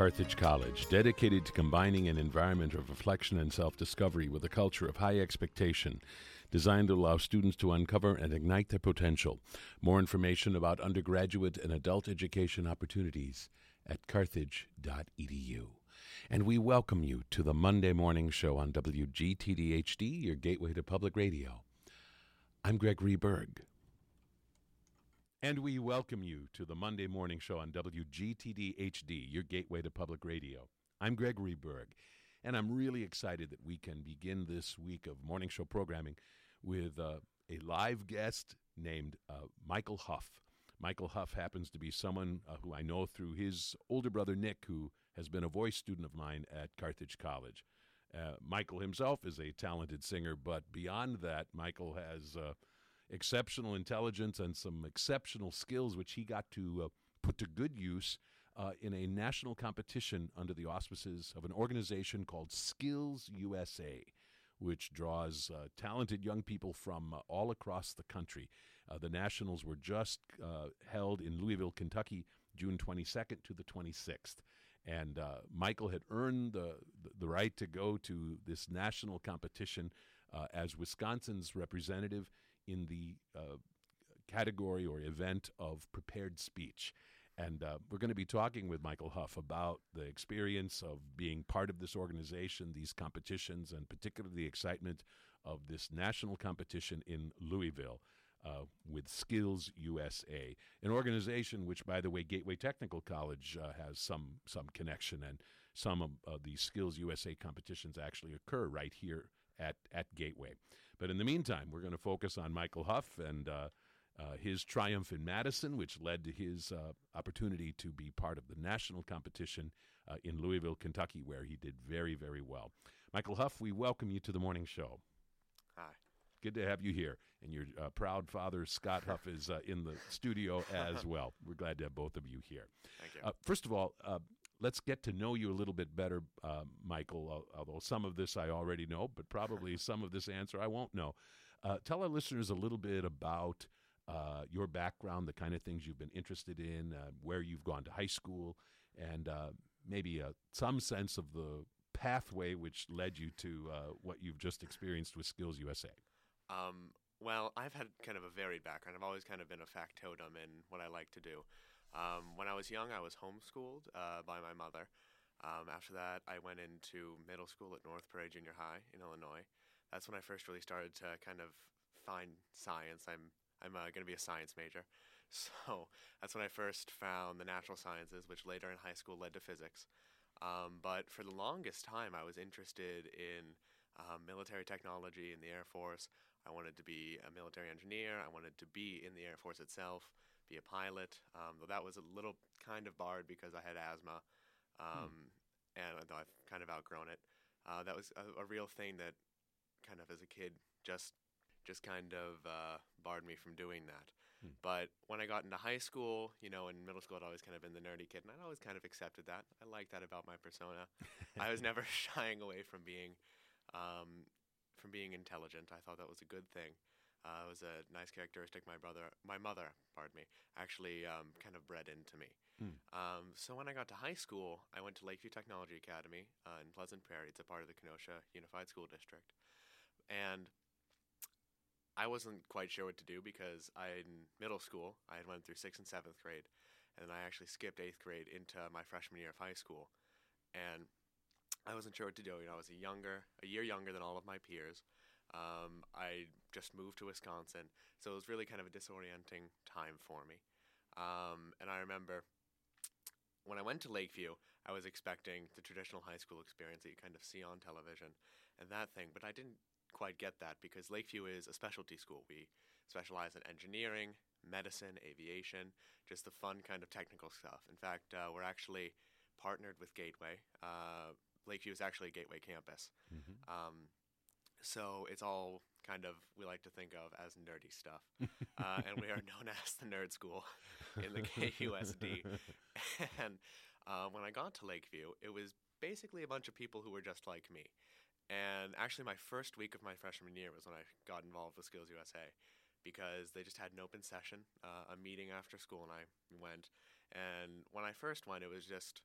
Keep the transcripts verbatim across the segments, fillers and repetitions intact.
Carthage College, dedicated to combining an environment of reflection and self-discovery with a culture of high expectation, designed to allow students to uncover and ignite their potential. More information about undergraduate and adult education opportunities at carthage dot e d u. And we welcome you to the Monday Morning Show on W G T D H D, your gateway to public radio. I'm Gregory Berg. And we welcome you to the Monday Morning Show on W G T D H D, your gateway to public radio. I'm Gregory Berg, and I'm really excited that we can begin this week of morning show programming with uh, a live guest named uh, Michael Huff. Michael Huff happens to be someone uh, who I know through his older brother, Nick, who has been a voice student of mine at Carthage College. Uh, Michael himself is a talented singer, but beyond that, Michael has uh, exceptional intelligence and some exceptional skills, which he got to uh, put to good use uh, in a national competition under the auspices of an organization called Skills U S A, which draws uh, talented young people from uh, all across the country. Uh, the Nationals were just uh, held in Louisville, Kentucky, June twenty-second to the twenty-sixth. And uh, Michael had earned the, the right to go to this national competition uh, as Wisconsin's representative in the uh, category or event of prepared speech. And uh, we're going to be talking with Michael Huff about the experience of being part of this organization, these competitions, and particularly the excitement of this national competition in Louisville uh, with Skills U S A, an organization which, by the way, Gateway Technical College uh, has some some connection, and some of uh, the Skills U S A competitions actually occur right here at, at Gateway. But in the meantime, we're going to focus on Michael Huff and uh, uh, his triumph in Madison, which led to his uh, opportunity to be part of the national competition uh, in Louisville, Kentucky, where he did very, very well. Michael Huff, we welcome you to the morning show. Hi. Good to have you here. And your uh, proud father, Scott Huff, is uh, in the studio as well. We're glad to have both of you here. Thank you. Uh, first of all, uh, let's get to know you a little bit better, uh, Michael, although some of this I already know, but probably some of this answer I won't know. Uh, tell our listeners a little bit about uh, your background, the kind of things you've been interested in, uh, where you've gone to high school, and uh, maybe uh, some sense of the pathway which led you to uh, what you've just experienced with Skills U S A. Um, well, I've had kind of a varied background. I've always kind of been a factotum in what I like to do. Um, when I was young, I was homeschooled uh, by my mother. Um, after that, I went into middle school at North Prairie Junior High in Illinois. That's when I first really started to kind of find science. I'm I'm uh, going to be a science major. So that's when I first found the natural sciences, which later in high school led to physics. Um, but for the longest time, I was interested in um, military technology in the Air Force. I wanted to be a military engineer. I wanted to be in the Air Force itself, be a pilot, um, though that was a little kind of barred because I had asthma, um, hmm. and though I've kind of outgrown it. Uh, that was a, a real thing that kind of as a kid just just kind of uh, barred me from doing that. Hmm. But when I got into high school, you know, in middle school I'd always kind of been the nerdy kid, and I'd always kind of accepted that. I liked that about my persona. I was never shying away from being um, from being intelligent. I thought that was a good thing. Uh, it was a nice characteristic my brother, my mother, pardon me, actually um, kind of bred into me. Mm. Um, so when I got to high school, I went to Lakeview Technology Academy uh, in Pleasant Prairie. It's a part of the Kenosha Unified School District. And I wasn't quite sure what to do because I, in middle school, I had went through sixth and seventh grade, and I actually skipped eighth grade into my freshman year of high school. And I wasn't sure what to do. You know, I was a younger, a year younger than all of my peers. Um, I just moved to Wisconsin, so it was really kind of a disorienting time for me. Um, and I remember when I went to Lakeview, I was expecting the traditional high school experience that you kind of see on television and that thing, but I didn't quite get that because Lakeview is a specialty school. We specialize in engineering, medicine, aviation, just the fun kind of technical stuff. In fact, uh, we're actually partnered with Gateway. Uh, Lakeview is actually a Gateway campus. Mm-hmm. Um, so it's all kind of, we like to think of as nerdy stuff. Uh, and we are known as the nerd school in the K U S D. And uh, when I got to Lakeview, it was basically a bunch of people who were just like me. And actually my first week of my freshman year was when I got involved with Skills U S A, because they just had an open session, uh, a meeting after school, and I went. And when I first went, it was just a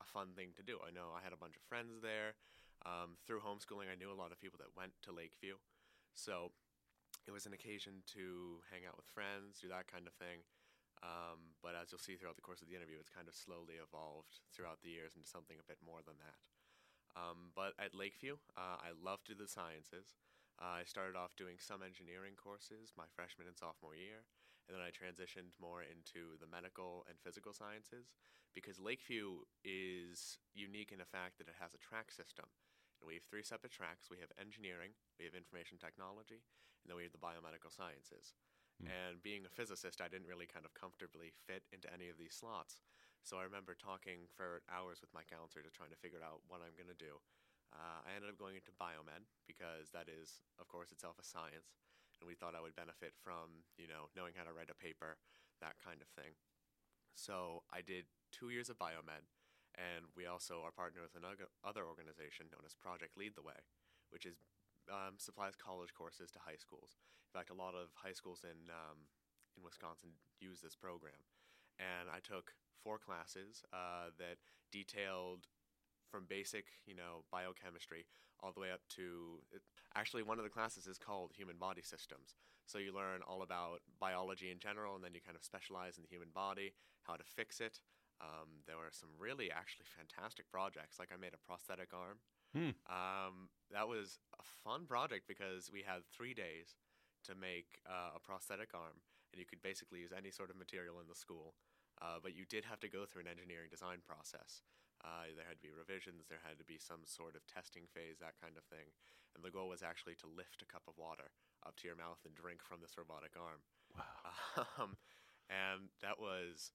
fun thing to do. I know I had a bunch of friends there. Um, through homeschooling, I knew a lot of people that went to Lakeview. So it was an occasion to hang out with friends, do that kind of thing. Um, but as you'll see throughout the course of the interview, it's kind of slowly evolved throughout the years into something a bit more than that. Um, but at Lakeview, uh, I loved the sciences. Uh, I started off doing some engineering courses my freshman and sophomore year, and then I transitioned more into the medical and physical sciences because Lakeview is unique in the fact that it has a track system. And we have three separate tracks. We have engineering, we have information technology, and then we have the biomedical sciences. Mm. And being a physicist, I didn't really kind of comfortably fit into any of these slots. So I remember talking for hours with my counselor to trying to figure out what I'm going to do. Uh, I ended up going into biomed because that is, of course, itself a science, and we thought I would benefit from, you know, knowing how to write a paper, that kind of thing. So I did two years of biomed, and we also are partnered with another other organization known as Project Lead the Way, which is um, supplies college courses to high schools. In fact, a lot of high schools in um, in Wisconsin use this program, and I took four classes uh, that detailed from basic, you know, biochemistry all the way up to, it, actually one of the classes is called Human Body Systems. So you learn all about biology in general, and then you kind of specialize in the human body, how to fix it. Um, there were some really actually fantastic projects, like I made a prosthetic arm. Hmm. Um, that was a fun project because we had three days to make uh, a prosthetic arm, and you could basically use any sort of material in the school. Uh, but you did have to go through an engineering design process. Uh, there had to be revisions, there had to be some sort of testing phase, that kind of thing. And the goal was actually to lift a cup of water up to your mouth and drink from this robotic arm. Wow. Um, and that was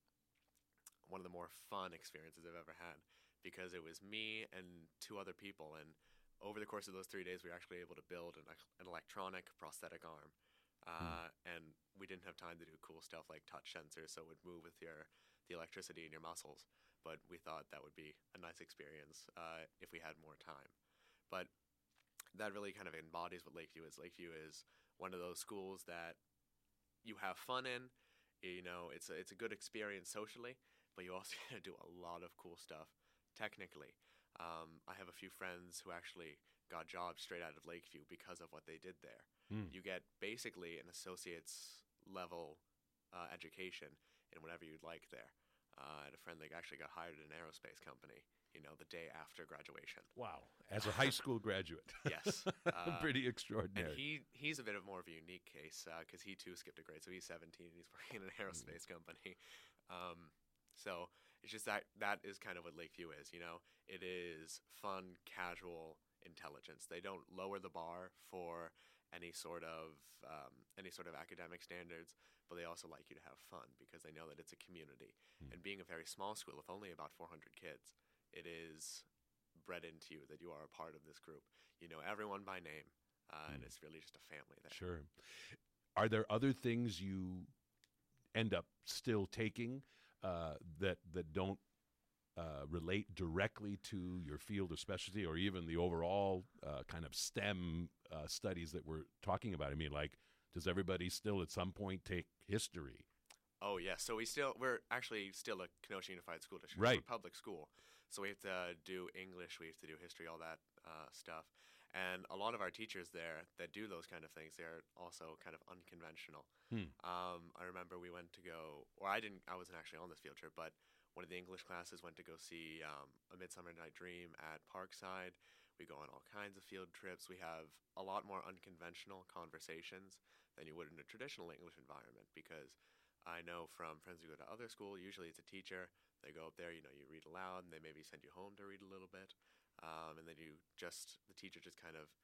one of the more fun experiences I've ever had because it was me and two other people. And over the course of those three days, we were actually able to build an, an electronic prosthetic arm. Uh, mm. And we didn't have time to do cool stuff like touch sensors, so it would move with your the electricity in your muscles. But we thought that would be a nice experience uh, if we had more time. But that really kind of embodies what Lakeview is. Lakeview is one of those schools that you have fun in. You know, it's a, it's a good experience socially, but you also get to do a lot of cool stuff technically. Um, I have a few friends who actually got jobs straight out of Lakeview because of what they did there. Mm. You get basically an associate's level uh, education in whatever you'd like there. Uh, I had a friend that actually got hired at an aerospace company, you know, the day after graduation. Wow. As a high school graduate. Yes. Uh, Pretty extraordinary. And he, he's a bit of more of a unique case because uh, he too skipped a grade. So he's seventeen and he's working in an aerospace mm. company. Um, so it's just that that is kind of what Lakeview is, you know. It is fun, casual intelligence. They don't lower the bar for any sort of um, any sort of academic standards, but they also like you to have fun because they know that it's a community. Mm. And being a very small school with only about four hundred kids, it is bred into you that you are a part of this group. You know everyone by name, uh, mm. and it's really just a family there. Sure. Are there other things you end up still taking uh, that that don't Uh, relate directly to your field of specialty or even the overall uh, kind of STEM uh, studies that we're talking about? I mean, like, does everybody still at some point take history? Oh, yes. So we still, we're actually still a Kenosha Unified School District. Right. We're a public school. So we have to do English, we have to do history, all that uh, stuff. And a lot of our teachers there that do those kind of things, they're also kind of unconventional. Hmm. Um, I remember we went to go, or I didn't, I wasn't actually on this field trip, but one of the English classes went to go see um, A Midsummer Night Dream at Parkside. We go on all kinds of field trips. We have a lot more unconventional conversations than you would in a traditional English environment because I know from friends who go to other school, usually it's a teacher. They go up there, you know, you read aloud, and they maybe send you home to read a little bit. Um, and then you just, the teacher just kind of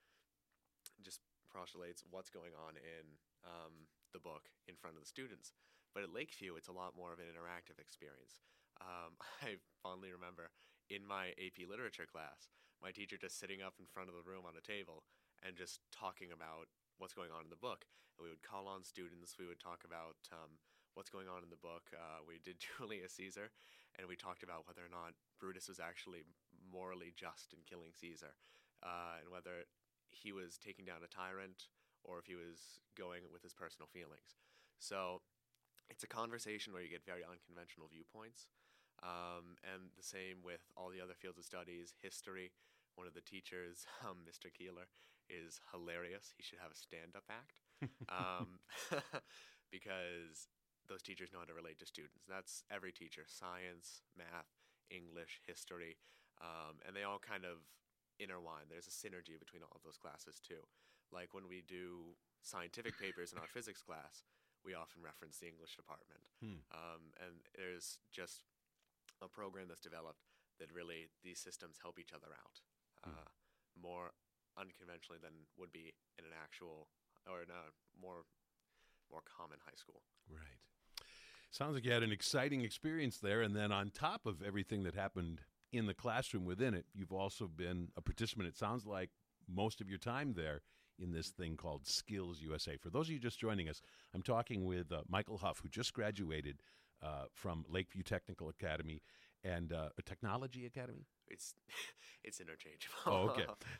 just postulates what's going on in um, the book in front of the students. But at Lakeview, it's a lot more of an interactive experience. Um, I fondly remember in my A P literature class, my teacher just sitting up in front of the room on a table and just talking about what's going on in the book. And we would call on students. We would talk about um, what's going on in the book. Uh, we did Julius Caesar, and we talked about whether or not Brutus was actually morally just in killing Caesar, uh, and whether he was taking down a tyrant or if he was going with his personal feelings. So it's a conversation where you get very unconventional viewpoints. Um, and the same with all the other fields of studies. History, one of the teachers, um, Mister Keeler, is hilarious. He should have a stand-up act. um, because those teachers know how to relate to students. That's every teacher: science, math, English, history, um, and they all kind of intertwine. There's a synergy between all of those classes too. Like when we do scientific papers in our physics class, we often reference the English department. Hmm. Um, and there's just a program that's developed that really these systems help each other out uh, Hmm. more unconventionally than would be in an actual or in a more more common high school. Right. Sounds like you had an exciting experience there, and then on top of everything that happened in the classroom within it, you've also been a participant, it sounds like, most of your time there in this thing called Skills U S A. For those of you just joining us, I'm talking with uh, Michael Huff, who just graduated uh, from Lakeview Technical Academy and uh, a Technology Academy. It's it's interchangeable. Oh,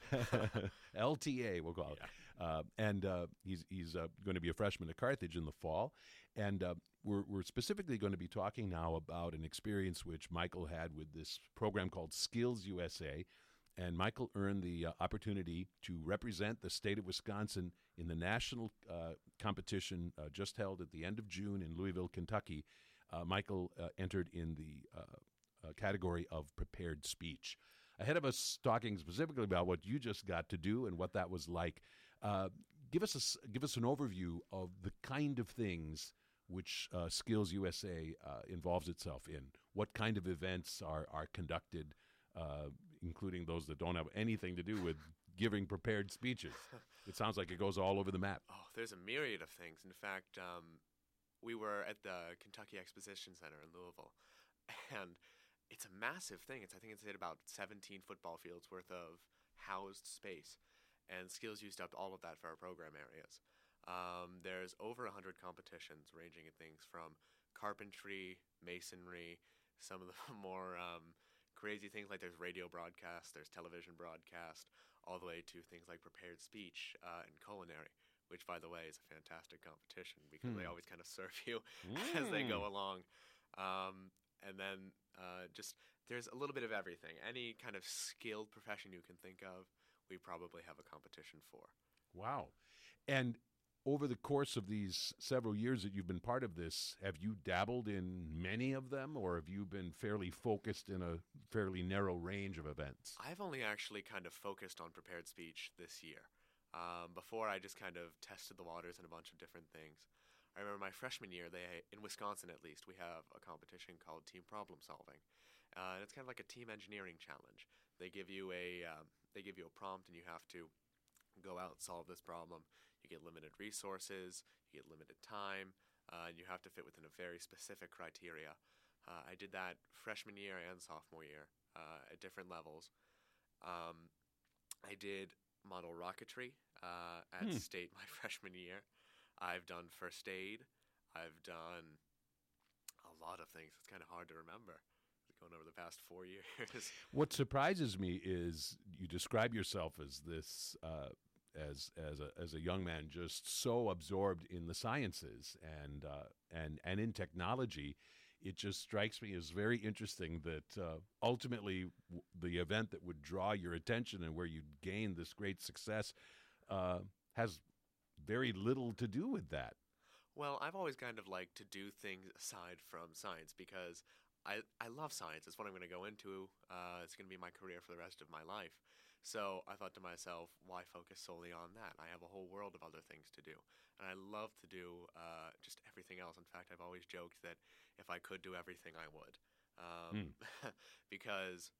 okay. L T A, we'll call it. Yeah. Uh, and uh, he's he's uh, going to be a freshman at Carthage in the fall. And uh, we're, we're specifically going to be talking now about an experience which Michael had with this program called Skills U S A. And Michael earned the uh, opportunity to represent the state of Wisconsin in the national uh, competition uh, just held at the end of June in Louisville, Kentucky. Uh, Michael uh, entered in the uh, uh, category of prepared speech. Ahead of us talking specifically about what you just got to do and what that was like, uh, give us a s give us an overview of the kind of things which uh, Skills U S A uh, involves itself in. What kind of events are are conducted, uh, including those that don't have anything to do with giving prepared speeches? It sounds like it goes all over the map. Oh, there's a myriad of things. In fact, um, we were at the Kentucky Exposition Center in Louisville, and it's a massive thing. It's I think it's at about seventeen football fields worth of housed space, and Skills used up all of that for our program areas. Um, there's over one hundred competitions ranging in things from carpentry, masonry, some of the more um, crazy things like there's radio broadcast, there's television broadcast, all the way to things like prepared speech uh, and culinary, which, by the way, is a fantastic competition because Hmm. they always kind of serve you Mm. as they go along. Um, and then uh, just there's a little bit of everything. Any kind of skilled profession you can think of, we probably have a competition for. Wow. And over the course of these several years that you've been part of this, have you dabbled in many of them, or have you been fairly focused in a fairly narrow range of events? I've only actually kind of focused on prepared speech this year. Um, before, I just kind of tested the waters in a bunch of different things. I remember my freshman year, they in Wisconsin at least, we have a competition called Team Problem Solving, uh, and it's kind of like a team engineering challenge. They give you a um, they give you a prompt, and you have to go out and solve this problem. You get limited resources, you get limited time, uh, and you have to fit within a very specific criteria. Uh, I did that freshman year and sophomore year uh, at different levels. Um, I did model rocketry uh, at Hmm. state my freshman year. I've done first aid. I've done a lot of things. It's kind of hard to remember going over the past four years. What surprises me is you describe yourself as this, uh, as as a as a young man, just so absorbed in the sciences and uh, and and in technology. It just strikes me as very interesting that uh, ultimately w the event that would draw your attention and where you'd gain this great success uh, has very little to do with that. Well, I've always kind of liked to do things aside from science because I, I love science. It's what I'm going to go into. Uh, it's going to be my career for the rest of my life. So I thought to myself, why focus solely on that? I have a whole world of other things to do. And I love to do uh, just everything else. In fact, I've always joked that if I could do everything, I would. Um, because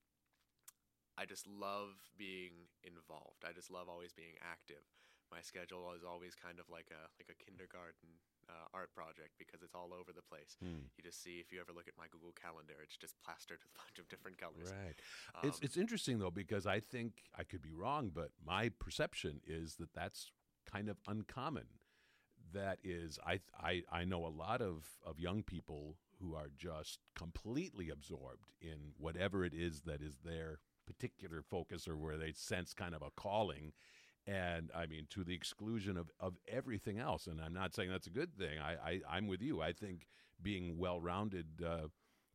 I just love being involved. I just love always being active. My schedule is always kind of like a like a kindergarten uh, art project because it's all over the place. Hmm. You just see, if you ever look at my Google Calendar, it's just plastered with a bunch of different colors. Right. Um, it's it's interesting though, because I think I could be wrong, but my perception is that that's kind of uncommon. That is, I I I know a lot of of young people who are just completely absorbed in whatever it is that is their particular focus or where they sense kind of a calling. And I mean, to the exclusion of, of everything else. And I'm not saying that's a good thing. I, I, I'm with you. I think being well-rounded uh,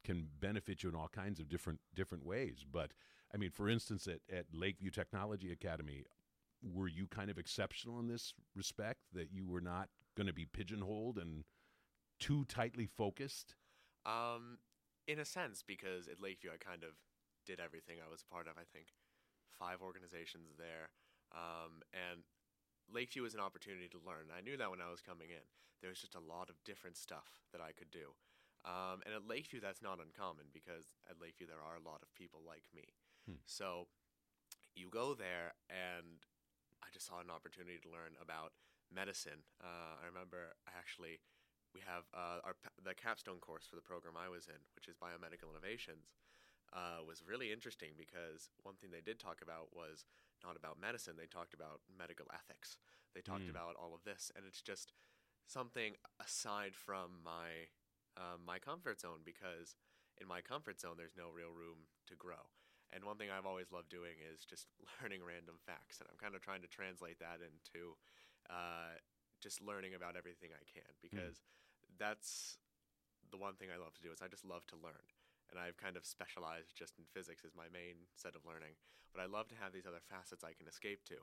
can benefit you in all kinds of different different ways. But I mean, for instance, at, at Lakeview Technology Academy, were you kind of exceptional in this respect, that you were not going to be pigeonholed and too tightly focused? Um, in a sense, because at Lakeview I kind of did everything. I was a part of, I think, five organizations there. Um, and Lakeview was an opportunity to learn. I knew that when I was coming in. There was just a lot of different stuff that I could do. Um, and at Lakeview, that's not uncommon, because at Lakeview there are a lot of people like me. Hmm. So you go there, and I just saw an opportunity to learn about medicine. Uh, I remember actually we have uh, our the capstone course for the program I was in, which is Biomedical Innovations, uh, was really interesting, because one thing they did talk about was not about medicine. They talked about medical ethics. They talked Mm. about all of this, and it's just something aside from my um, my comfort zone, because in my comfort zone there's no real room to grow. And one thing I've always loved doing is just learning random facts, and I'm kind of trying to translate that into uh, just learning about everything I can, because mm. that's the one thing I love to do is I just love to learn. And I've kind of specialized just in physics as my main set of learning, but I love to have these other facets I can escape to.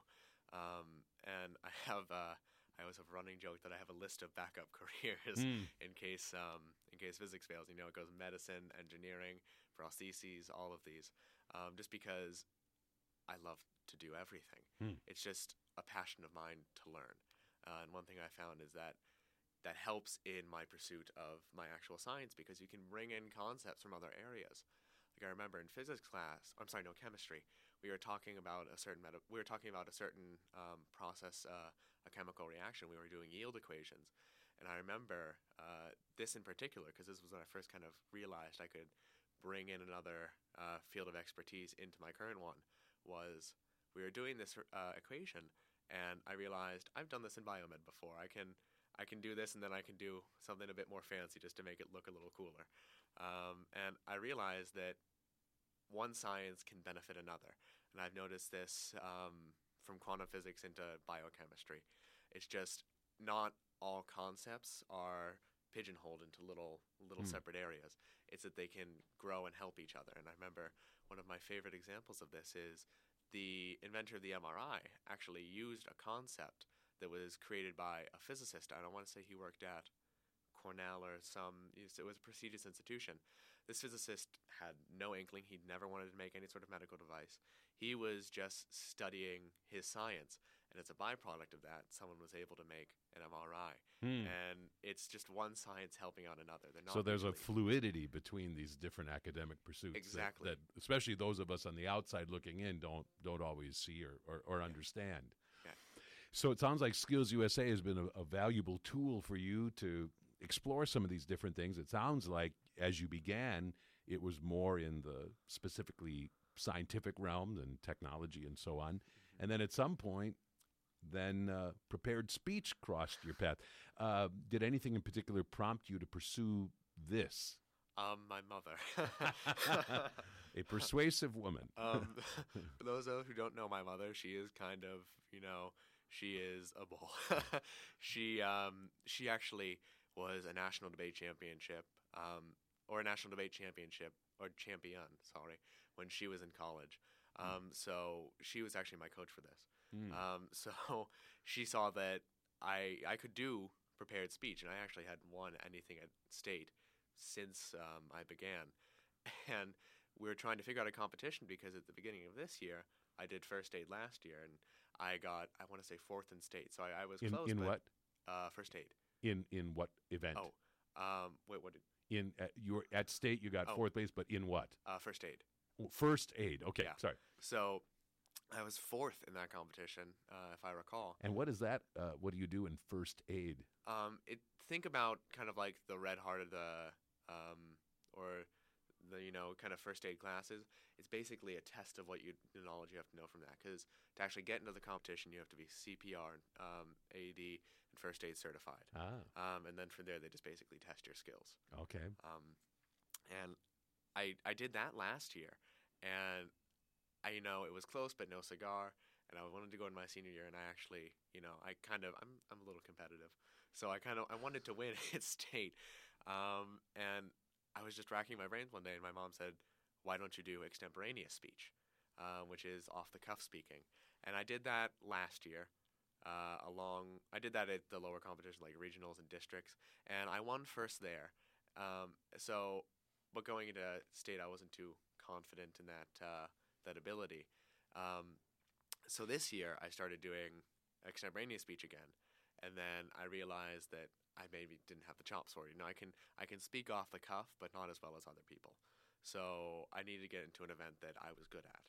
Um, and I have uh, I always have a running joke that I have a list of backup careers mm. in case um, in case physics fails. You know, it goes medicine, engineering, prostheses, all of these, um, just because I love to do everything. Mm. It's just a passion of mine to learn. Uh, and one thing I found is that that helps in my pursuit of my actual science, because you can bring in concepts from other areas. Like I remember in physics class, I'm sorry, no, chemistry, we were talking about a certain meta- we were talking about a certain um, process, uh, a chemical reaction. We were doing yield equations, and I remember uh, this in particular, because this was when I first kind of realized I could bring in another uh, field of expertise into my current one. Was we were doing this uh, equation, and I realized I've done this in biomed before. I can I can do this, and then I can do something a bit more fancy just to make it look a little cooler. Um, and I realized that one science can benefit another. And I've noticed this um, from quantum physics into biochemistry. It's just not all concepts are pigeonholed into little little mm. separate areas. It's that they can grow and help each other. And I remember one of my favorite examples of this is the inventor of the M R I actually used a concept that was created by a physicist. I don't want to say he worked at Cornell or some, it was a prestigious institution. This physicist had no inkling. He'd never wanted to make any sort of medical device. He was just studying his science, and as a byproduct of that, someone was able to make an M R I. Hmm. And it's just one science helping out another. They're not so there's really a fluidity between these different academic pursuits. Exactly. That, that especially those of us on the outside looking in don't don't always see or, or, or understand. Yeah. So it sounds like Skills U S A has been a, a valuable tool for you to explore some of these different things. It sounds like as you began, it was more in the specifically scientific realm and technology and so on. Mm-hmm. And then at some point, then uh, prepared speech crossed your path. Uh, did anything in particular prompt you to pursue this? Um, my mother. A persuasive woman. um, for those of who don't know my mother, she is kind of, you know, she is a bull. she um, she actually was a national debate championship, um, or a national debate championship, or champion, sorry, when she was in college. Um, mm. So she was actually my coach for this. Mm. Um, so she saw that I I could do prepared speech, and I actually hadn't won anything at state since um, I began. And we were trying to figure out a competition, because at the beginning of this year, I did first aid last year, and I got, I want to say, fourth in state. So I, I was in, close. In but, what? Uh, first aid. In in what event? Oh, um, wait, what did? In uh, you were at state, you got oh. fourth place, but in what? Uh, first aid. First aid. Okay, yeah. sorry. So I was fourth in that competition, uh, if I recall. And what is that? Uh, what do you do in first aid? Um, it think about kind of like the Red Heart of the, um, or the you know kind of first aid classes. It's basically a test of what you the knowledge you have to know from that. Because to actually get into the competition, you have to be C P R, um, A E D, and first aid certified. Ah. Um, and then from there, they just basically test your skills. Okay. Um, and I I did that last year, and I you know it was close, but no cigar. And I wanted to go in my senior year, and I actually you know I kind of I'm I'm a little competitive, so I kind of I wanted to win at state, um, and I was just racking my brains one day, and my mom said, "Why don't you do extemporaneous speech, uh, which is off the cuff speaking?" And I did that last year. Uh, along, I did that at the lower competition, like regionals and districts, and I won first there. Um, so, but going into state, I wasn't too confident in that uh, that ability. Um, so this year, I started doing extemporaneous speech again, and then I realized that I maybe didn't have the chops for it. You know, I can I can speak off the cuff, but not as well as other people. So I needed to get into an event that I was good at,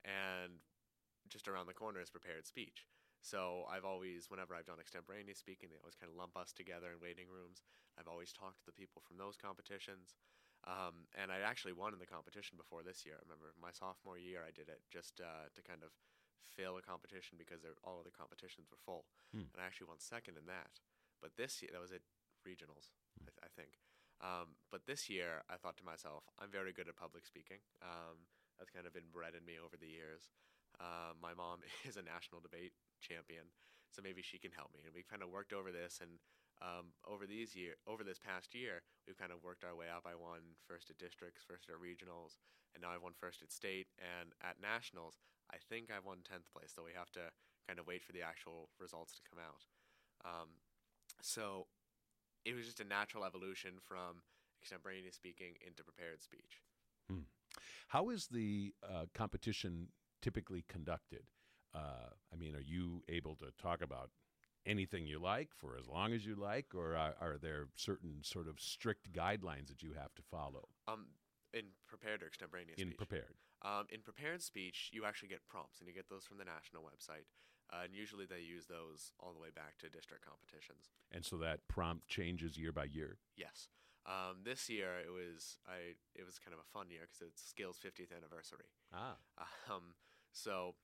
and just around the corner is prepared speech. So I've always, whenever I've done extemporaneous speaking, they always kind of lump us together in waiting rooms. I've always talked to the people from those competitions. Um, and I actually won in the competition before this year. I remember my sophomore year, I did it just uh, to kind of fill a competition because all of the competitions were full. Hmm. And I actually won second in that. But this year, that was at regionals, I, th- I think. Um, but this year, I thought to myself, I'm very good at public speaking. Um, that's kind of been bred in me over the years. Uh, my mom is a national debate champion, so maybe she can help me. And we kind of worked over this, and um, over these year, over this past year, we've kind of worked our way up. I won first at districts, first at regionals, and now I've won first at state. And at nationals, I think I've won tenth place, so we have to kind of wait for the actual results to come out. Um, so it was just a natural evolution from extemporaneous speaking into prepared speech. Hmm. How is the uh, competition typically conducted? Uh, I mean, are you able to talk about anything you like for as long as you like, or are, are there certain sort of strict guidelines that you have to follow? Um, in prepared or extemporaneous in speech? prepared. Um, in prepared speech, you actually get prompts, and you get those from the national website. Uh, and usually they use those all the way back to district competitions. And so that prompt changes year by year? Yes. Um, this year it was I it was kind of a fun year because it's Skills fiftieth anniversary. Ah. Um, so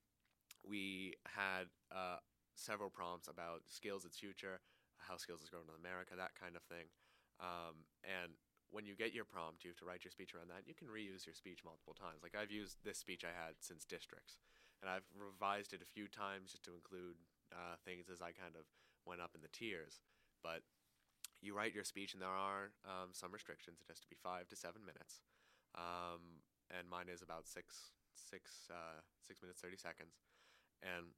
we had uh, several prompts about Skills, its future, how Skills is growing in America, that kind of thing. Um, and when you get your prompt, you have to write your speech around that. You can reuse your speech multiple times. Like I've used this speech I had since districts, and I've revised it a few times just to include uh, things as I kind of went up in the tiers. But you write your speech, and there are um, some restrictions. It has to be five to seven minutes, um, and mine is about six, six, uh, six minutes thirty seconds. And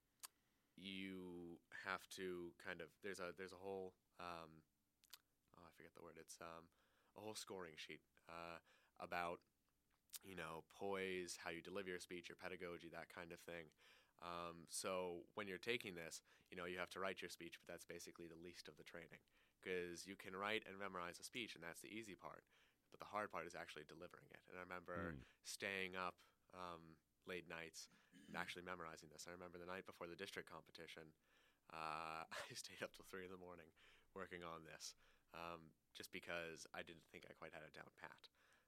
you have to kind of there's a there's a whole um, oh I forget the word it's um, a whole scoring sheet uh, about you know poise, how you deliver your speech, your pedagogy, that kind of thing. Um, so when you're taking this, you know you have to write your speech, but that's basically the least of the training because you can write and memorize a speech, and that's the easy part. But the hard part is actually delivering it. And I remember mm. staying up um, late nights and actually memorizing this. I remember the night before the district competition, uh, I stayed up till three in the morning working on this, um, just because I didn't think I quite had it down pat.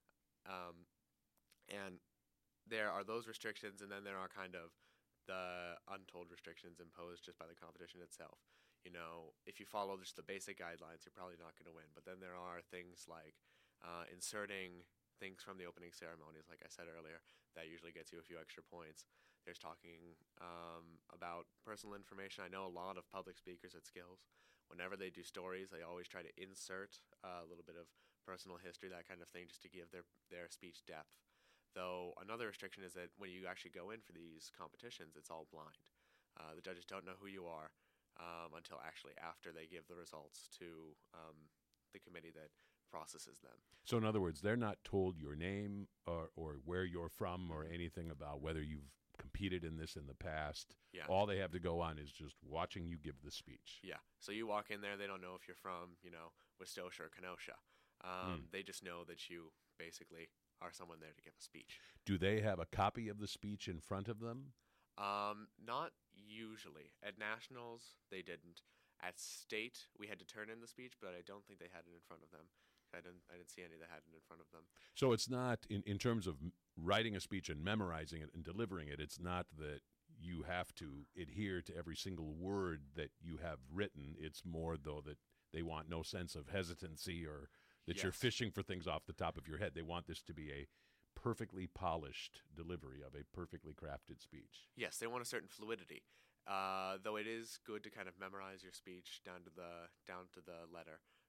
Um, and there are those restrictions, and then there are kind of the untold restrictions imposed just by the competition itself. You know, if you follow just the basic guidelines, you're probably not going to win. But then there are things like uh, inserting things from the opening ceremonies, like I said earlier, that usually gets you a few extra points. There's talking um, about personal information. I know a lot of public speakers at Skills, whenever they do stories, they always try to insert uh, a little bit of personal history, that kind of thing, just to give their, their speech depth. Though another restriction is that when you actually go in for these competitions, it's all blind. Uh, the judges don't know who you are um, until actually after they give the results to um, the committee that processes them. So in other words, they're not told your name or, or where you're from or anything about whether you've competed in this in the past. Yeah. All they have to go on is just watching you give the speech. Yeah. So you walk in there, they don't know if you're from, you know, Westosha or Kenosha. Um, mm. They just know that you basically are someone there to give a speech. Do they have a copy of the speech in front of them? Um, not usually. At nationals, they didn't. At state, we had to turn in the speech, but I don't think they had it in front of them. I didn't. I didn't see any that had it in front of them. So it's not in, in terms of writing a speech and memorizing it and delivering it. It's not that you have to adhere to every single word that you have written. It's more though that they want no sense of hesitancy or that yes. you're fishing for things off the top of your head. They want this to be a perfectly polished delivery of a perfectly crafted speech. Yes, they want a certain fluidity. Uh, though it is good to kind of memorize your speech down to the down to the letter.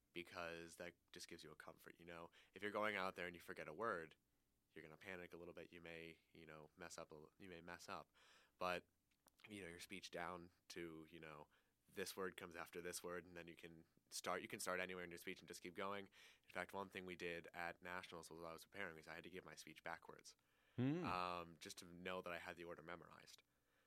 because that just gives you a comfort. You know, if you're going out there and you forget a word, you're gonna panic a little bit. You may, you know, mess up. A, you may mess up, but you know, your speech down to, you know, this word comes after this word, and then you can start. You can start anywhere in your speech and just keep going. In fact, one thing we did at nationals while I was preparing is I had to give my speech backwards, Hmm. um, just to know that I had the order memorized.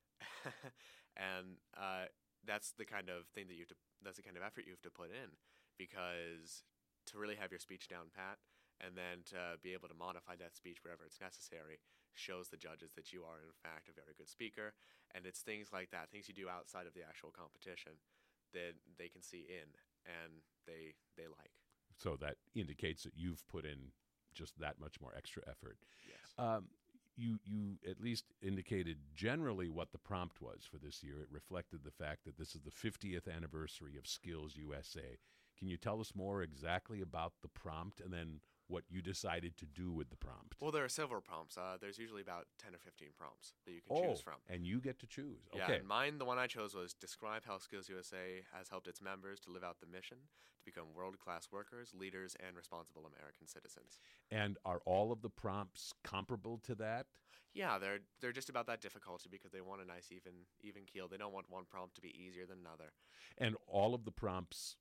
And uh, that's the kind of thing that you have to. That's the kind of effort you have to put in, because to really have your speech down pat, and then to be able to modify that speech wherever it's necessary, shows the judges that you are in fact a very good speaker. And it's things like that, things you do outside of the actual competition, that they can see in and they they like. So that indicates that you've put in just that much more extra effort. Yes. Um, you you at least indicated generally what the prompt was for this year. It reflected the fact that this is the fiftieth anniversary of Skills U S A. Can you tell us more exactly about the prompt and then what you decided to do with the prompt? Well, there are several prompts. Uh, there's usually about ten or fifteen prompts that you can oh, choose from. And you get to choose. Yeah, Okay. and mine, the one I chose was describe how Skills U S A has helped its members to live out the mission to become world-class workers, leaders, and responsible American citizens. And are all of the prompts comparable to that? Yeah, they're they're just about that difficulty because they want a nice even even keel. They don't want one prompt to be easier than another. And all of the prompts,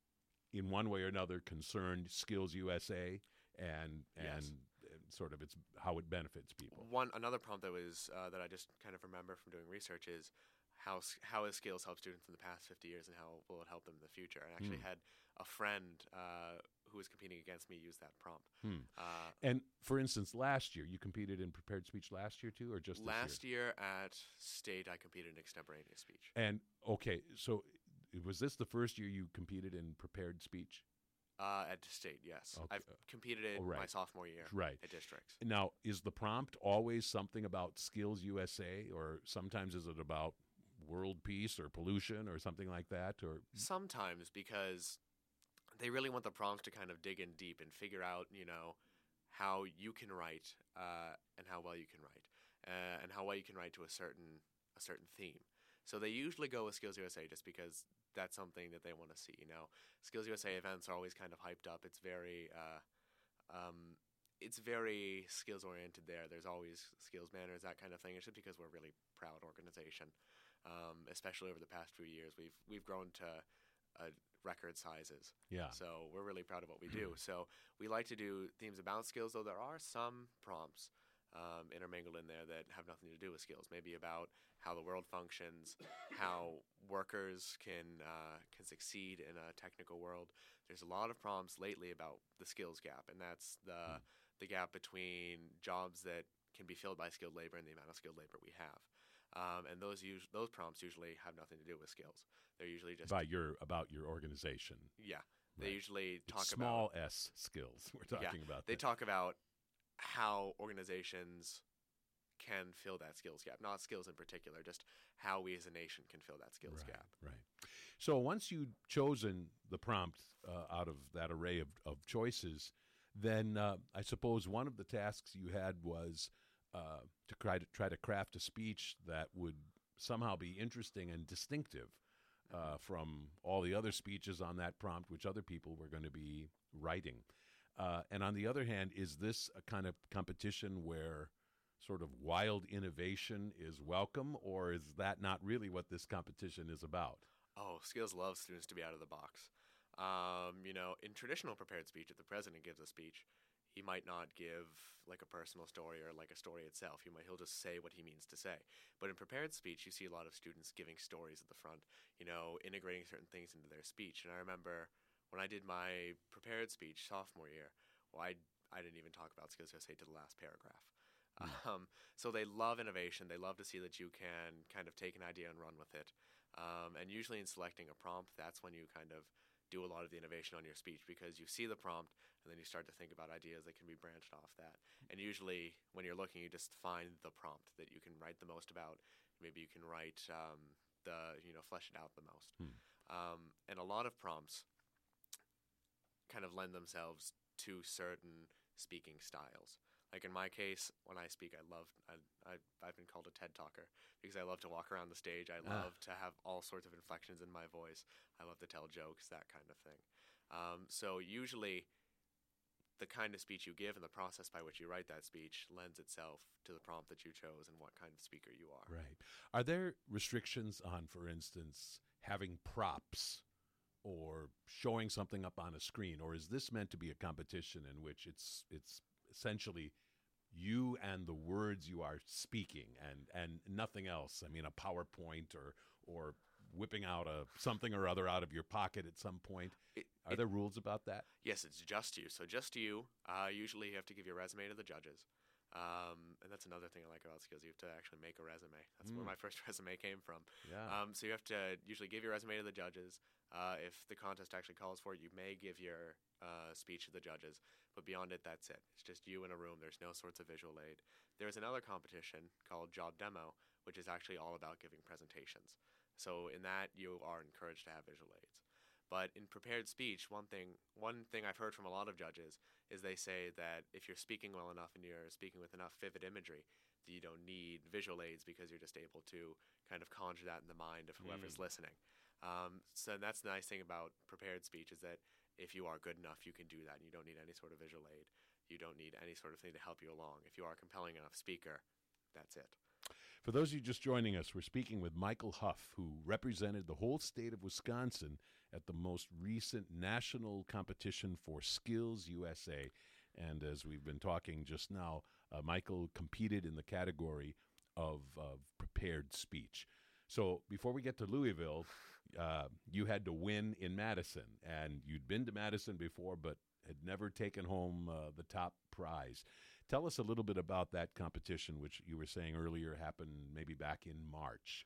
in one way or another, concerned Skills U S A and and, Yes. and sort of its how it benefits people. One another prompt that was uh, that I just kind of remember from doing research is how s- how has Skills helped students in the past fifty years, and how will it help them in the future? I actually Hmm. had a friend uh, who was competing against me use that prompt. Hmm. Uh, And for instance, last year you competed in prepared speech last year too, or just this last year? year at state, I competed in extemporaneous speech. And okay, so was this the first year you competed in prepared speech? Uh, at state, yes. Okay. I've competed it Oh, right. my sophomore year Right. at districts. Now, is the prompt always something about Skills U S A, or sometimes is it about world peace or pollution or something like that? Or Sometimes, because they really want the prompts to kind of dig in deep and figure out, you know, how you can write uh, and how well you can write, uh, and how well you can write to a certain a certain theme. So they usually go with Skills U S A just because that's something that they want to see. You know, Skills U S A events are always kind of hyped up. It's very uh, um, it's very skills oriented there. There's always skills banners, that kind of thing. It's just because we're a really proud organization, um, especially over the past few years. We've we've grown to uh, record sizes. yeah, So we're really proud of what we do. So we like to do themes about skills, though there are some prompts um, intermingled in there that have nothing to do with skills. Maybe about how the world functions, how workers can uh, can succeed in a technical world. There's a lot of prompts lately about the skills gap, and that's the Mm. the gap between jobs that can be filled by skilled labor and the amount of skilled labor we have. Um, and those us- those prompts usually have nothing to do with skills. They're usually just by your about your organization. yeah. They Right. usually It's talk small about s skills. We're talking about. they that. talk about how organizations can fill that skills gap. Not skills in particular, just how we as a nation can fill that skills right, gap. Right. So once you'd chosen the prompt uh, out of that array of, of choices, then uh, I suppose one of the tasks you had was uh, to try to try to craft a speech that would somehow be interesting and distinctive uh, from all the other speeches on that prompt, which other people were going to be writing. Uh, and on the other hand, is this a kind of competition where sort of wild innovation is welcome, or is that not really what this competition is about? Oh, skills loves students to be out of the box. Um, you know, in traditional prepared speech, if the president gives a speech, he might not give like a personal story or like a story itself. He might he'll just say what he means to say. But in prepared speech, you see a lot of students giving stories at the front. You know, integrating certain things into their speech. And I remember when I did my prepared speech sophomore year, well, I I didn't even talk about Skills U S A to the last paragraph. Mm. Um, so they love innovation. They love to see that you can kind of take an idea and run with it. Um, and usually in selecting a prompt, that's when you kind of do a lot of the innovation on your speech, because you see the prompt and then you start to think about ideas that can be branched off that. And usually when you're looking, you just find the prompt that you can write the most about. Maybe you can write um, the, you know, flesh it out the most. Hmm. Um, and a lot of prompts kind of lend themselves to certain speaking styles. Like in my case, when I speak, I love, I, I, I've been called a TED talker because I love to walk around the stage. I Ah. love to have all sorts of inflections in my voice. I love to tell jokes, that kind of thing. Um, so usually the kind of speech you give and the process by which you write that speech lends itself to the prompt that you chose and what kind of speaker you are. Right. Are there restrictions on, for instance, having props or showing something up on a screen, or is this meant to be a competition in which it's it's essentially you and the words you are speaking and, and nothing else? I mean, a PowerPoint or or whipping out a something or other out of your pocket at some point. It, Are it, there rules about that? Yes, it's just you. So just you. Uh, usually you have to give your resume to the judges. Um, and that's another thing I like about skills. You have to actually make a resume. That's mm. where my first resume came from. Yeah. Um, so you have to usually give your resume to the judges. Uh, if the contest actually calls for it, you may give your uh, speech to the judges. But beyond it, that's it. It's just you in a room. There's no sorts of visual aid. There's another competition called Job Demo, which is actually all about giving presentations. So in that, you are encouraged to have visual aids. But in prepared speech, one thing one thing I've heard from a lot of judges is they say that if you're speaking well enough and you're speaking with enough vivid imagery, that you don't need visual aids because you're just able to kind of conjure that in the mind of whoever's mm. listening. Um, so that's the nice thing about prepared speech is that if you are good enough, you can do that. And you don't need any sort of visual aid. You don't need any sort of thing to help you along. If you are a compelling enough speaker, that's it. For those of you just joining us, we're speaking with Michael Huff, who represented the whole state of Wisconsin at the most recent national competition for Skills U S A. And as we've been talking just now, uh, Michael competed in the category of, of prepared speech. So before we get to Louisville, uh, you had to win in Madison, and you'd been to Madison before, but had never taken home uh, the top prize. Tell us a little bit about that competition, which you were saying earlier happened maybe back in March.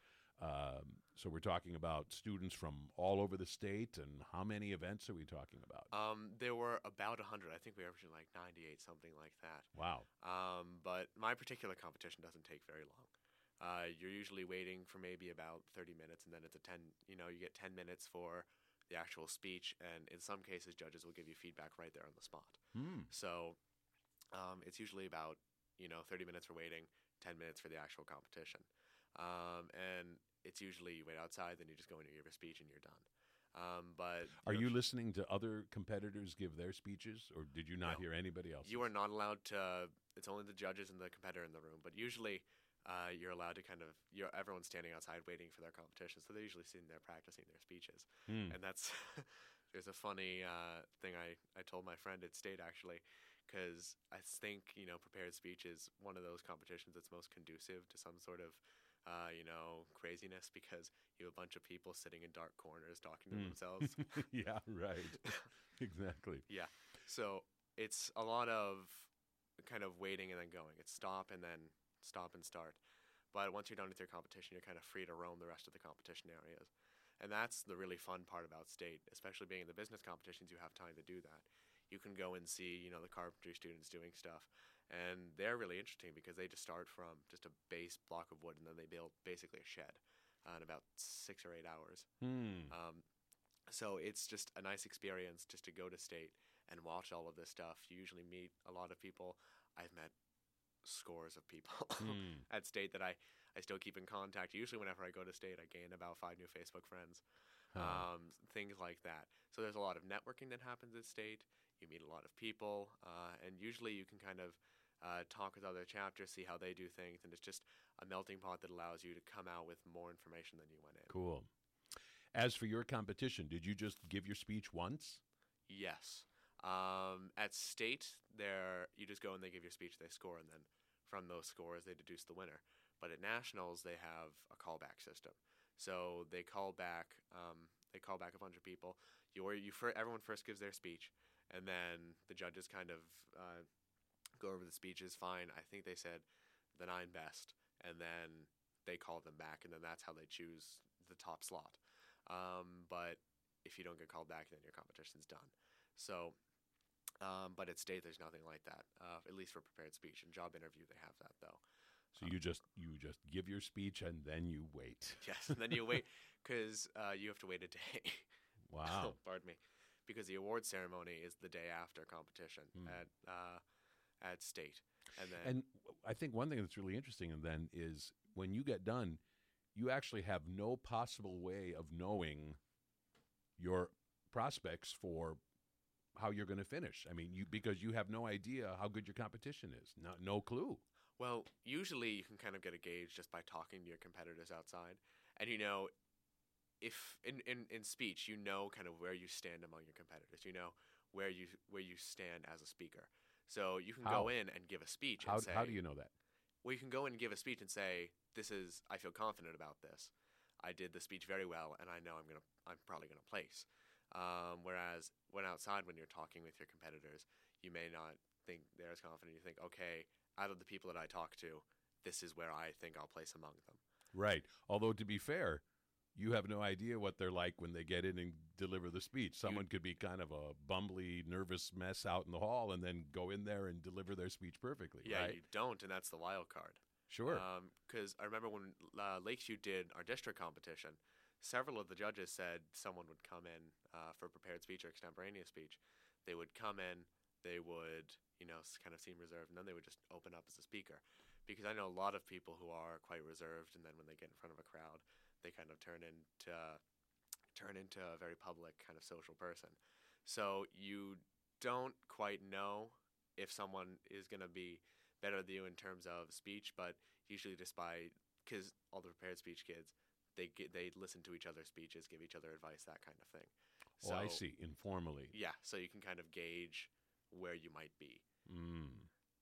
Um, so we're talking about students from all over the state, and how many events are we talking about? Um, there were about one hundred. I think we averaged like ninety-eight, something like that. Wow. Um, but my particular competition doesn't take very long. Uh, you're usually waiting for maybe about thirty minutes, and then it's a ten, you know, you get ten minutes for the actual speech, and in some cases, judges will give you feedback right there on the spot. Hmm. So Um, it's usually about, you know, thirty minutes for waiting, ten minutes for the actual competition. Um, and it's usually you wait outside, then you just go in and give a speech and you're done. Um, but Are you, you know, listening to other competitors give their speeches, or did you not no, hear anybody else? You are not allowed to, it's only the judges and the competitor in the room. But usually uh, you're allowed to kind of, you're, everyone's standing outside waiting for their competition. So they're usually sitting there practicing their speeches. Hmm. And that's, there's a funny uh, thing I, I told my friend at State actually, because I think, you know, prepared speech is one of those competitions that's most conducive to some sort of, uh, you know, craziness, because you have a bunch of people sitting in dark corners talking to mm. themselves. Yeah, right. Exactly. Yeah. So it's a lot of kind of waiting and then going. It's stop and then stop and start. But once you're done with your competition, you're kind of free to roam the rest of the competition areas. And that's the really fun part about State, especially being in the business competitions. You have time to do that. You can go and see, you know, the carpentry students doing stuff. And they're really interesting because they just start from just a base block of wood, and then they build basically a shed uh, in about six or eight hours. Hmm. Um, so it's just a nice experience just to go to State and watch all of this stuff. You usually meet a lot of people. I've met scores of people Hmm. at State that I, I still keep in contact. Usually whenever I go to State, I gain about five new Facebook friends, Huh. um, things like that. So there's a lot of networking that happens at State. You meet a lot of people, uh, and usually you can kind of uh, talk with other chapters, see how they do things, and it's just a melting pot that allows you to come out with more information than you went in. Cool. As for your competition, did you just give your speech once? Yes. Um, at State, there you just go and they give your speech, they score, and then from those scores they deduce the winner. But at Nationals, they have a callback system. So they call back, um, they call back a bunch of people. You, or you, fir- everyone first gives their speech, and then the judges kind of uh, go over the speeches. Fine, I think they said the nine best, and then they call them back, and then that's how they choose the top slot. Um, but if you don't get called back, then your competition's done. So, um, but at State, there's nothing like that, uh, at least for prepared speech. In job interview, they have that, though. So um, you just you just give your speech and then you wait. Yes, and then you wait because uh, you have to wait a day. Wow. Pardon me. Because the award ceremony is the day after competition mm. at uh, at State. And then and I think one thing that's really interesting then is when you get done, you actually have no possible way of knowing your prospects for how you're going to finish. I mean, you because you have no idea how good your competition is. No, no clue. Well, usually you can kind of get a gauge just by talking to your competitors outside. And, you know, if in, in, in speech, you know kind of where you stand among your competitors. You know where you where you stand as a speaker. So you can How? go in and give a speech and How, say, how do you know that? well, you can go in and give a speech and say, this is, I feel confident about this. I did the speech very well, and I know I'm gonna, I'm probably gonna place. Um, whereas when outside, when you're talking with your competitors, you may not think they're as confident. You think, okay, out of the people that I talk to, this is where I think I'll place among them. Right. Although, to be fair, you have no idea what they're like when they get in and deliver the speech. Someone you, could be kind of a bumbly, nervous mess out in the hall and then go in there and deliver their speech perfectly. Yeah, right? You don't, and that's the wild card. Sure. Because um, I remember when uh, Lakeview did our district competition, several of the judges said someone would come in uh, for a prepared speech or extemporaneous speech. They would come in, they would, you know, kind of seem reserved, and then they would just open up as a speaker. Because I know a lot of people who are quite reserved, and then when they get in front of a crowd, they kind of turn into turn into a very public kind of social person. So you don't quite know if someone is going to be better than you in terms of speech, but usually just by, because all the prepared speech kids, they get, they listen to each other's speeches, give each other advice, that kind of thing. So, oh, I see. Informally. Yeah, so you can kind of gauge where you might be. Mm.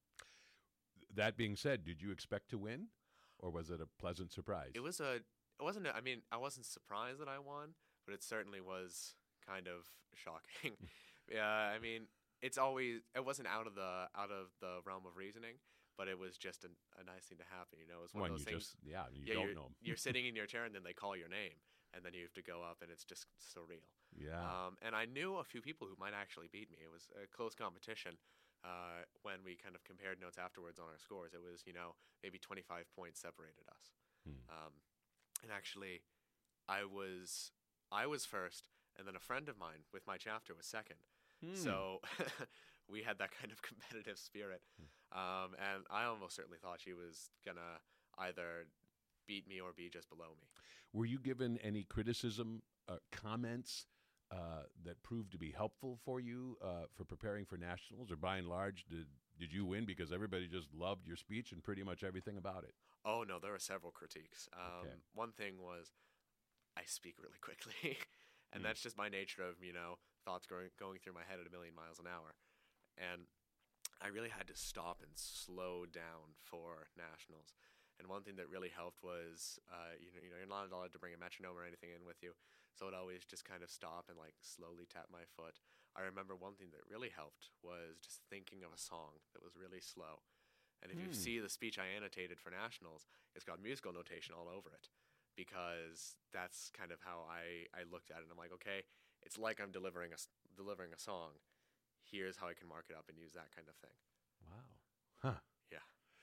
That being said, did you expect to win, or was it a pleasant surprise? It was a. It wasn't. A, I mean, I wasn't surprised that I won, but it certainly was kind of shocking. Yeah, I mean, it's always. It wasn't out of the out of the realm of reasoning, but it was just a, a nice thing to happen. You know, it was one when of those you things. Just, yeah, you yeah, don't you're, know. You're sitting in your chair, and then they call your name, and then you have to go up, and it's just surreal. Yeah. Um, and I knew a few people who might actually beat me. It was a close competition. Uh, when we kind of compared notes afterwards on our scores, it was, you know, maybe twenty-five points separated us. Hmm. Um, and actually, I was I was first, and then a friend of mine with my chapter was second. Hmm. So we had that kind of competitive spirit. Hmm. Um, and I almost certainly thought she was going to either beat me or be just below me. Were you given any criticism, uh, comments, Uh, that proved to be helpful for you uh, for preparing for nationals, or by and large, did did you win because everybody just loved your speech and pretty much everything about it? Oh no, there were several critiques. Um, Okay. One thing was I speak really quickly, and Mm. that's just my nature of you know thoughts going going through my head at a million miles an hour, and I really had to stop and slow down for nationals. And one thing that really helped was, uh, you know, you know, you're not allowed to bring a metronome or anything in with you, so I'd always just kind of stop and like slowly tap my foot. I remember one thing that really helped was just thinking of a song that was really slow. And if you Hmm. see the speech I annotated for nationals, it's got musical notation all over it, because that's kind of how I, I looked at it. I'm like, okay, it's like I'm delivering a s- delivering a song. Here's how I can mark it up and use that kind of thing. Wow. Huh. Yeah.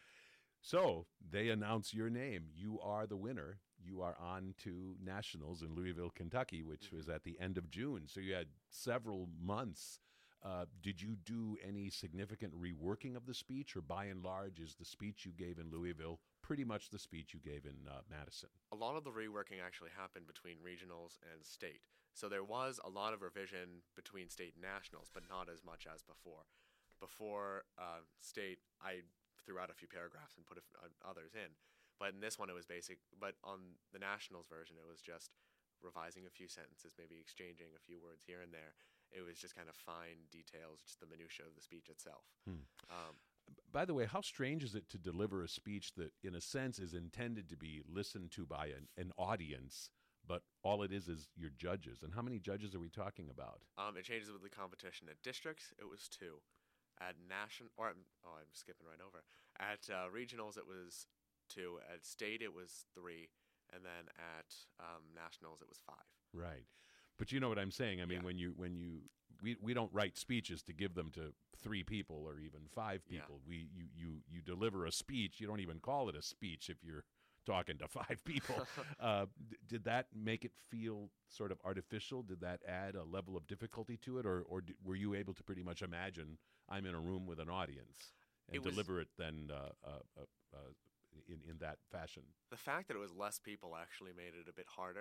So they announce your name. You are the winner. You are on to nationals in Louisville, Kentucky, which Mhm. was at the end of June. So you had several months. Uh, did you do any significant reworking of the speech, or by and large, is the speech you gave in Louisville pretty much the speech you gave in uh, Madison? A lot of the reworking actually happened between regionals and state. So there was a lot of revision between state and nationals, but not as much as before. Before uh, state, I threw out a few paragraphs and put a f- uh, others in. But in this one, it was basic. But on the nationals version, it was just revising a few sentences, maybe exchanging a few words here and there. It was just kind of fine details, just the minutia of the speech itself. Hmm. Um, By the way, how strange is it to deliver a speech that, in a sense, is intended to be listened to by an, an audience, but all it is is your judges? And how many judges are we talking about? um, it changes with the competition. At districts, it was two. At national, or I'm- oh, I'm skipping right over. At uh, regionals, it was two. At state, it was three, and then at um, nationals, it was five. Right. But you know what I'm saying? I mean, Yeah. when you when you we, we don't write speeches to give them to three people or even five Yeah. people. We you, you you deliver a speech. You don't even call it a speech if you're talking to five people. uh, d- did that make it feel sort of artificial? Did that add a level of difficulty to it, or or d- were you able to pretty much imagine I'm in a room with an audience and It was- deliver it then uh, uh, uh, uh, in in that fashion? The fact that it was less people actually made it a bit harder,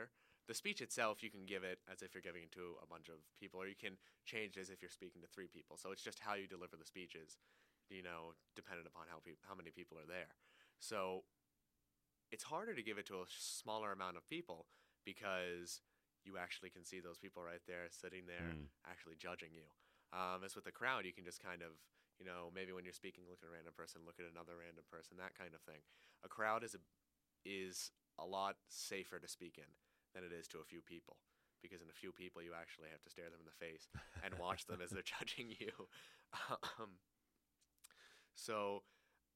the speech itself, you can give it as if you're giving it to a bunch of people, or you can change it as if you're speaking to three people. So it's just how you deliver the speeches, you know, dependent upon how peop- how many people are there. So it's harder to give it to a smaller amount of people because you actually can see those people right there sitting there Mm. actually judging you. Um, as with the crowd, you can just kind of, you know, maybe when you're speaking, look at a random person, look at another random person, that kind of thing. A crowd is a, is a lot safer to speak in than it is to a few people, because in a few people you actually have to stare them in the face and watch them as they're judging you. Um, so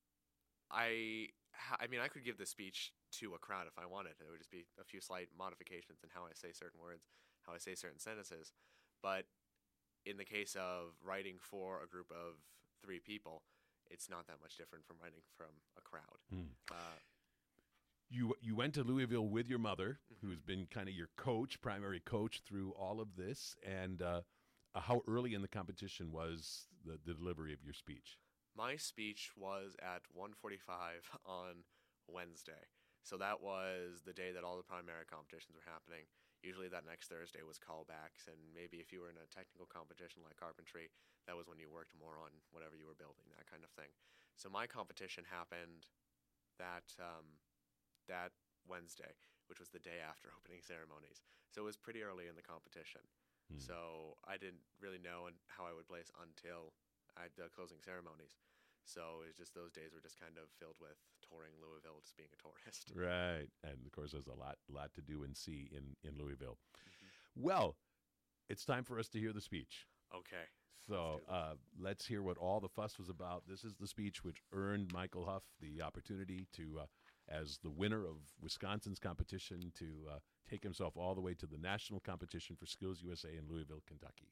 I, I mean, I could give this speech to a crowd if I wanted. It would just be a few slight modifications in how I say certain words, how I say certain sentences. But in the case of writing for a group of three people, it's not that much different from writing from a crowd. Mm. Uh, You you went to Louisville with your mother, Mhm. who's been kind of your coach, primary coach through all of this. And uh, uh, how early in the competition was the, the delivery of your speech? My speech was at one forty-five on Wednesday. So that was the day that all the primary competitions were happening. Usually that next Thursday was callbacks, and maybe if you were in a technical competition like carpentry, that was when you worked more on whatever you were building, that kind of thing. So my competition happened that um, that Wednesday, which was the day after opening ceremonies. So it was pretty early in the competition. Hmm. So I didn't really know and how I would place until at the closing ceremonies. So it was just those days were just kind of filled with touring Louisville, just being a tourist. Right. And of course, there's a lot lot to do and see in, in Louisville. Mhm. Well, it's time for us to hear the speech. Okay. So Let's do this. uh, let's hear what all the fuss was about. This is the speech which earned Michael Huff the opportunity to, uh, as the winner of Wisconsin's competition, to uh, take himself all the way to the national competition for Skills U S A in Louisville, Kentucky.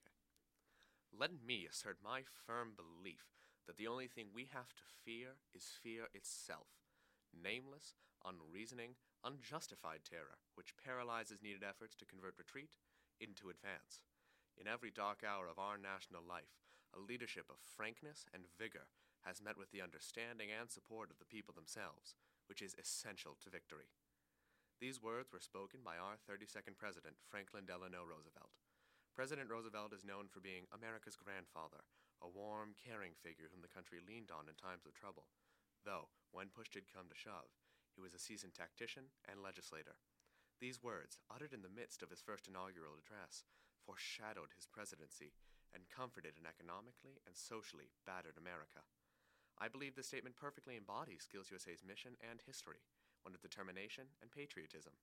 Let me assert my firm belief that the only thing we have to fear is fear itself. Nameless, unreasoning, unjustified terror, which paralyzes needed efforts to convert retreat into advance. In every dark hour of our national life, a leadership of frankness and vigor has met with the understanding and support of the people themselves, which is essential to victory. These words were spoken by our thirty-second President, Franklin Delano Roosevelt. President Roosevelt is known for being America's grandfather, a warm, caring figure whom the country leaned on in times of trouble, though, when push did come to shove, he was a seasoned tactician and legislator. These words, uttered in the midst of his first inaugural address, foreshadowed his presidency and comforted an economically and socially battered America. I believe this statement perfectly embodies Skills U S A's mission and history, one of determination and patriotism.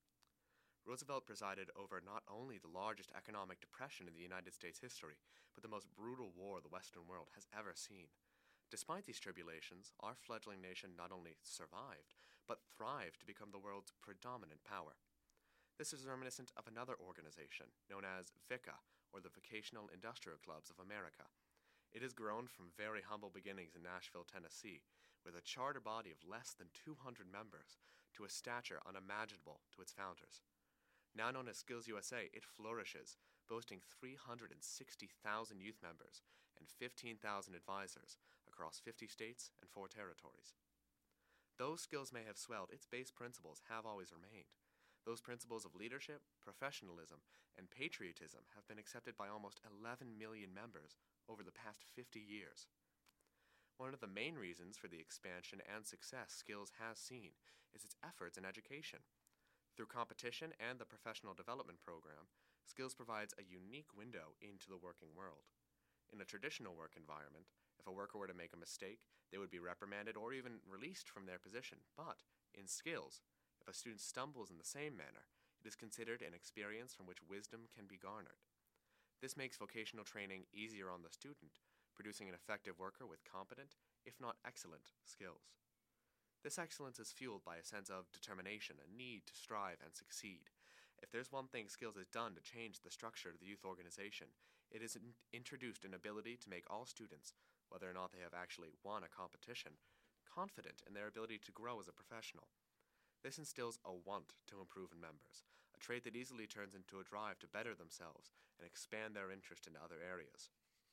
Roosevelt presided over not only the largest economic depression in the United States history, but the most brutal war the Western world has ever seen. Despite these tribulations, our fledgling nation not only survived, but thrived to become the world's predominant power. This is reminiscent of another organization, known as VICA, or the Vocational Industrial Clubs of America. It has grown from very humble beginnings in Nashville, Tennessee, with a charter body of less than two hundred members, to a stature unimaginable to its founders. Now known as Skills U S A, it flourishes, boasting three hundred sixty thousand youth members and fifteen thousand advisors across fifty states and four territories. Though Skills may have swelled, its base principles have always remained. Those principles of leadership, professionalism, and patriotism have been accepted by almost eleven million members over the past fifty years. One of the main reasons for the expansion and success Skills has seen is its efforts in education. Through competition and the professional development program, Skills provides a unique window into the working world. In a traditional work environment, if a worker were to make a mistake, they would be reprimanded or even released from their position. But in Skills, if a student stumbles in the same manner, it is considered an experience from which wisdom can be garnered. This makes vocational training easier on the student, producing an effective worker with competent, if not excellent, skills. This excellence is fueled by a sense of determination, a need to strive and succeed. If there's one thing Skills has done to change the structure of the youth organization, it is in- introduced an ability to make all students, whether or not they have actually won a competition, confident in their ability to grow as a professional. This instills a want to improve in members, a trait that easily turns into a drive to better themselves and expand their interest into other areas.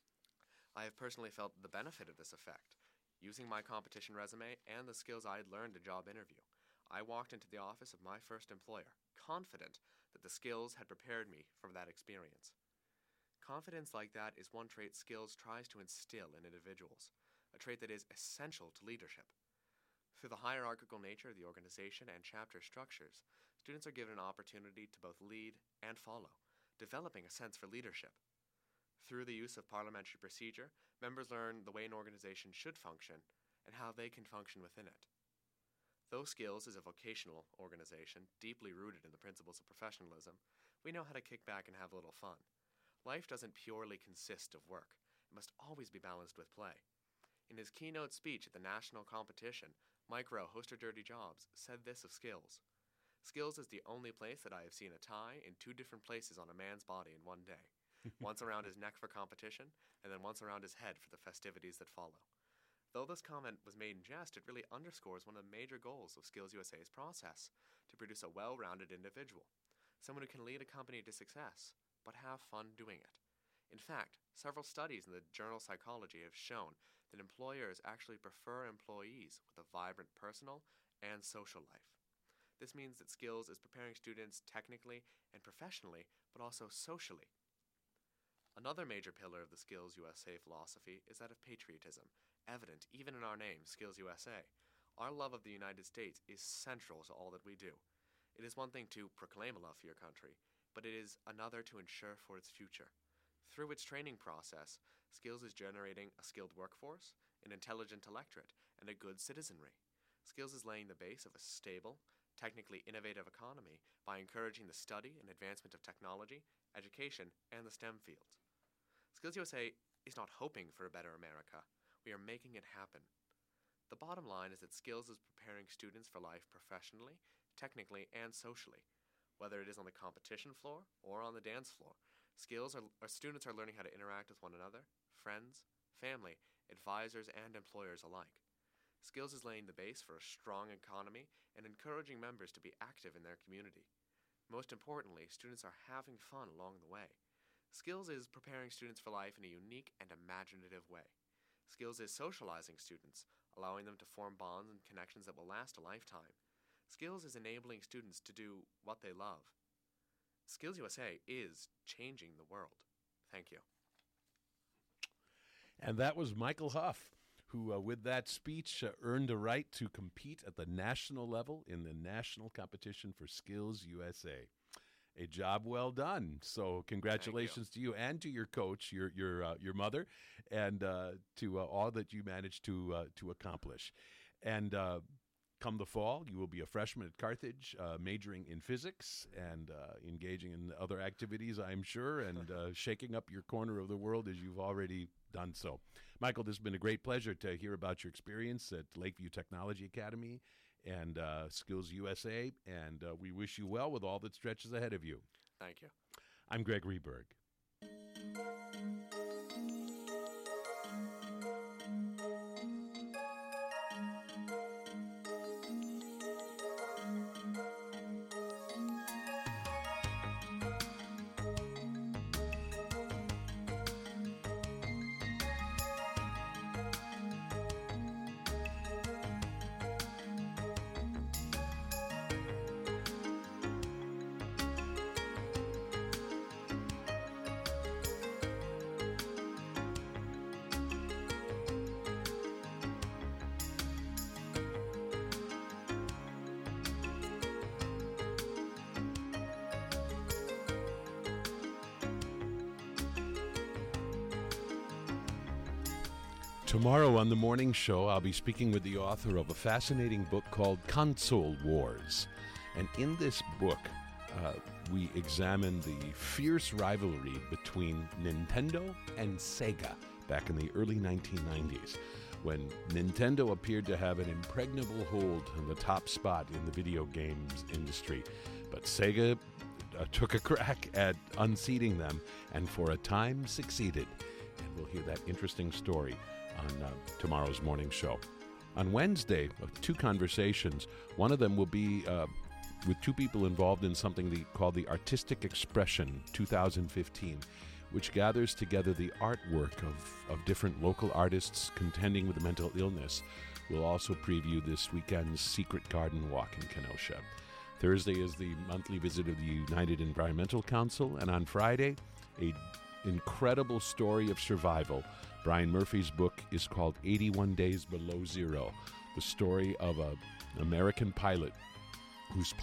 I have personally felt the benefit of this effect. Using my competition resume and the skills I had learned in job interview, I walked into the office of my first employer, confident that the skills had prepared me for that experience. Confidence like that is one trait Skills tries to instill in individuals, a trait that is essential to leadership. Through the hierarchical nature of the organization and chapter structures, students are given an opportunity to both lead and follow, developing a sense for leadership. Through the use of parliamentary procedure, members learn the way an organization should function and how they can function within it. Though Skills is a vocational organization deeply rooted in the principles of professionalism, we know how to kick back and have a little fun. Life doesn't purely consist of work. It must always be balanced with play. In his keynote speech at the national competition, Mike Rowe, host of Dirty Jobs, said this of Skills. Skills is the only place that I have seen a tie in two different places on a man's body in one day. Once around his neck for competition, and then once around his head for the festivities that follow. Though this comment was made in jest, it really underscores one of the major goals of Skills U S A's process, to produce a well-rounded individual, someone who can lead a company to success, but have fun doing it. In fact, several studies in the journal Psychology have shown that employers actually prefer employees with a vibrant personal and social life. This means that Skills is preparing students technically and professionally, but also socially. Another major pillar of the Skills U S A philosophy is that of patriotism, evident even in our name, Skills U S A. Our love of the United States is central to all that we do. It is one thing to proclaim a love for your country, but it is another to ensure for its future. Through its training process, Skills is generating a skilled workforce, an intelligent electorate, and a good citizenry. Skills is laying the base of a stable, technically innovative economy by encouraging the study and advancement of technology, education, and the STEM fields. Skills U S A is not hoping for a better America. We are making it happen. The bottom line is that Skills is preparing students for life professionally, technically, and socially. Whether it is on the competition floor or on the dance floor, Skills are, our students are learning how to interact with one another, friends, family, advisors, and employers alike. Skills is laying the base for a strong economy and encouraging members to be active in their community. Most importantly, students are having fun along the way. Skills is preparing students for life in a unique and imaginative way. Skills is socializing students, allowing them to form bonds and connections that will last a lifetime. Skills is enabling students to do what they love. Skills U S A is changing the world. Thank you. And that was Michael Huff, who uh, with that speech uh, earned a right to compete at the national level in the national competition for Skills U S A. A job well done. So congratulations you. to you and to your coach, your your uh, your mother, and uh, to uh, all that you managed to uh, to accomplish. And uh, come the fall, you will be a freshman at Carthage, uh, majoring in physics and uh, engaging in other activities, I'm sure, and uh, shaking up your corner of the world as you've already done so. Michael, this has been a great pleasure to hear about your experience at Lakeview Technology Academy and uh, Skills U S A, and uh, we wish you well with all that stretches ahead of you. Thank you. I'm Gregory Berg. Tomorrow on the morning show, I'll be speaking with the author of a fascinating book called Console Wars. And in this book, uh, we examine the fierce rivalry between Nintendo and Sega back in the early nineteen nineties, when Nintendo appeared to have an impregnable hold on the top spot in the video games industry. But Sega uh, took a crack at unseating them and for a time succeeded. And we'll hear that interesting story on uh, tomorrow's morning show. On Wednesday, uh, two conversations. One of them will be uh, with two people involved in something the, called the Artistic Expression two thousand fifteen, which gathers together the artwork of, of different local artists contending with mental illness, We'll also preview this weekend's Secret Garden Walk in Kenosha. Thursday is the monthly visit of the United Environmental Council, and on Friday, an incredible story of survival. Brian Murphy's book is called eighty-one Days Below Zero, the story of an American pilot whose